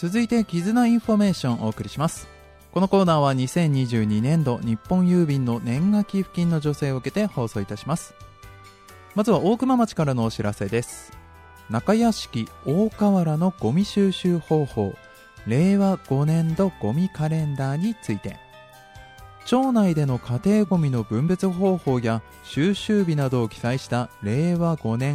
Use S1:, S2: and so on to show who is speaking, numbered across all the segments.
S1: 続いて絆インフォメーションをお送りします。このコーナーは2022年度日本郵便の年賀寄付金の助成を受けて放送いたします。まずは大熊町からのお知らせです。中屋敷大河原のゴミ収集方法、令和5年度ゴミカレンダーについて、町内での家庭ゴミの分別方法や収集日などを記載した令和5年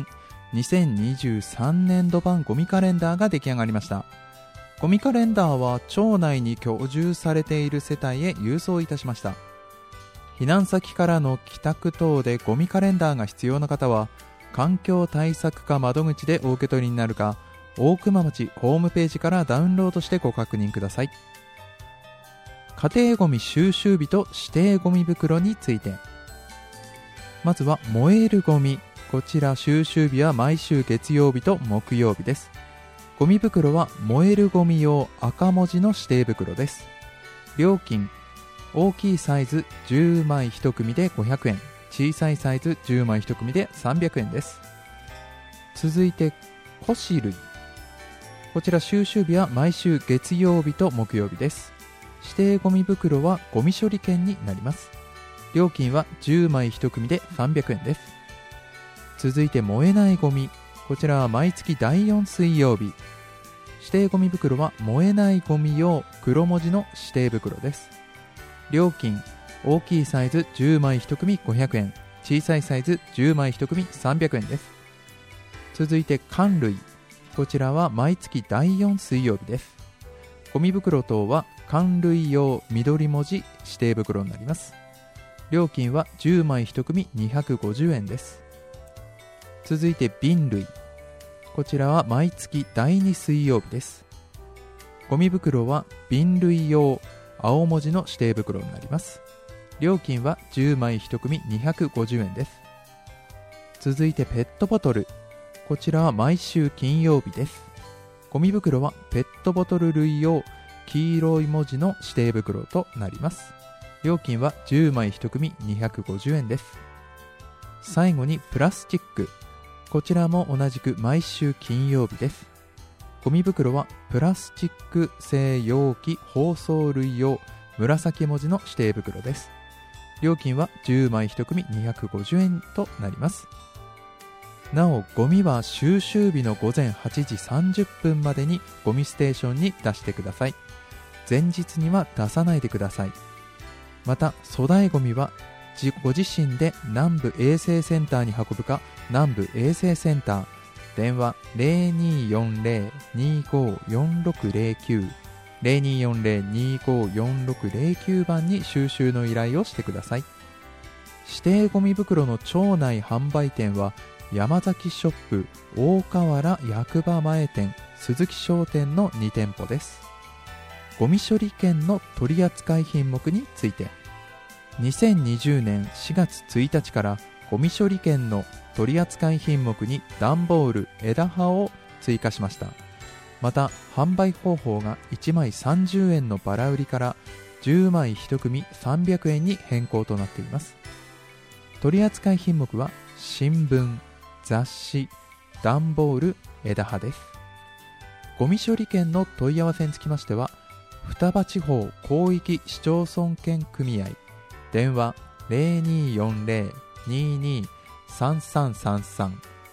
S1: 2023年度版ゴミカレンダーが出来上がりました。ゴミカレンダーは町内に居住されている世帯へ郵送いたしました。避難先からの帰宅等でゴミカレンダーが必要な方は、環境対策課窓口でお受け取りになるか、大熊町ホームページからダウンロードしてご確認ください。家庭ゴミ収集日と指定ゴミ袋について、まずは燃えるゴミ、こちら収集日は毎週月曜日と木曜日です。ゴミ袋は燃えるゴミ用赤文字の指定袋です。料金、大きいサイズ10枚1組で500円、小さいサイズ10枚1組で300円です。続いて古紙類、こちら収集日は毎週月曜日と木曜日です。指定ゴミ袋はゴミ処理券になります。料金は10枚1組で300円です。続いて燃えないゴミ、こちらは毎月第4水曜日。指定ゴミ袋は燃えないゴミ用黒文字の指定袋です。料金、大きいサイズ10枚1組500円、小さいサイズ10枚1組300円です。続いて缶類、こちらは毎月第4水曜日です。ゴミ袋等は缶類用緑文字指定袋になります。料金は10枚1組250円です。続いて瓶類、こちらは毎月第2水曜日です。ゴミ袋は瓶類用青文字の指定袋になります。料金は10枚1組250円です。続いてペットボトル、こちらは毎週金曜日です。ゴミ袋はペットボトル類用黄色い文字の指定袋となります。料金は10枚1組250円です。最後にプラスチック、こちらも同じく毎週金曜日です。ゴミ袋はプラスチック製容器包装類用紫文字の指定袋です。料金は10枚1組250円となります。なお、ゴミは収集日の午前8時30分までにゴミステーションに出してください。前日には出さないでください。また、粗大ゴミはご自身で南部衛生センターに運ぶか、南部衛生センター、電話 0240-254609 0240-254609 番に収集の依頼をしてください。指定ゴミ袋の町内販売店は山崎ショップ、大河原役場前店、鈴木商店の2店舗です。ゴミ処理券の取扱品目について、2020年4月1日からゴミ処理券の取扱品目に段ボール、枝葉を追加しました。また、販売方法が1枚30円のバラ売りから10枚1組300円に変更となっています。取扱品目は新聞、雑誌、段ボール、枝葉です。ゴミ処理券の問い合わせにつきましては、双葉地方広域市町村圏組合、電話 0240-223333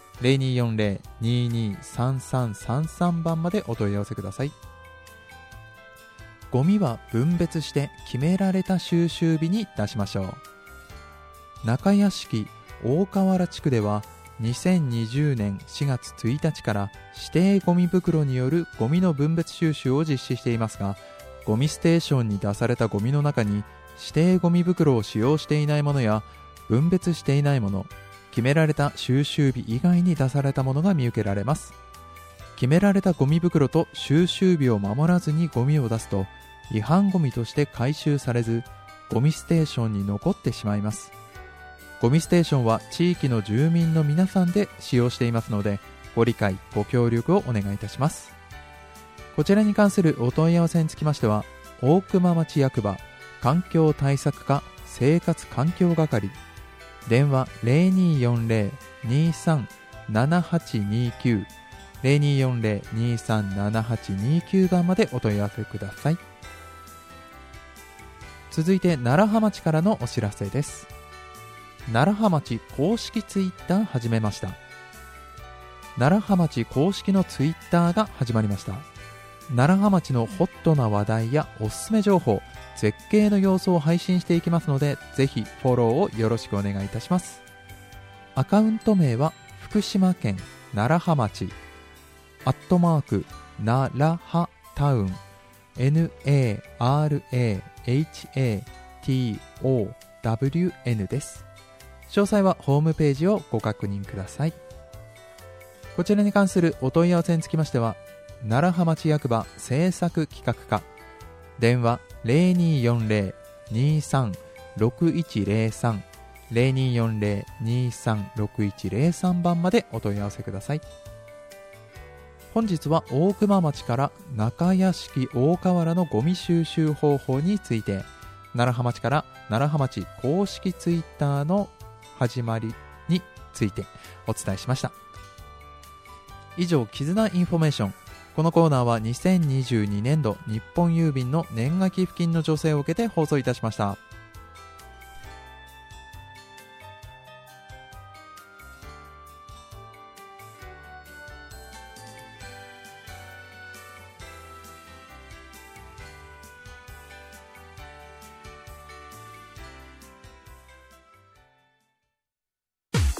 S1: 0240-223333 番までお問い合わせください。ゴミは分別して決められた収集日に出しましょう。中屋敷大河原地区では2020年4月1日から指定ゴミ袋によるゴミの分別収集を実施していますが、ゴミステーションに出されたゴミの中に指定ゴミ袋を使用していないものや分別していないもの、決められた収集日以外に出されたものが見受けられます。決められたゴミ袋と収集日を守らずにゴミを出すと違反ゴミとして回収されず、ゴミステーションに残ってしまいます。ゴミステーションは地域の住民の皆さんで使用していますので、ご理解ご協力をお願いいたします。こちらに関するお問い合わせにつきましては、大熊町役場環境対策課生活環境係、電話 0240-237829 0240-237829 番までお問い合わせください。続いて楢葉町からのお知らせです。楢葉町公式ツイッター始めました。楢葉町公式のツイッターが始まりました。楢葉町のホットな話題やおすすめ情報、絶景の様子を配信していきますので、ぜひフォローをよろしくお願いいたします。アカウント名は福島県楢葉町@ならはタウン NARAHATOWN です。詳細はホームページをご確認ください。こちらに関するお問い合わせにつきましては、楢葉町役場政策企画課、電話 0240-236103 0240-236103 番までお問い合わせください。本日は大熊町から中屋敷大河原のゴミ収集方法について、楢葉町から楢葉町公式ツイッターの始まりについてお伝えしました。以上、絆インフォメーション。このコーナーは2022年度日本郵便の年賀寄付金の助成を受けて放送いたしました。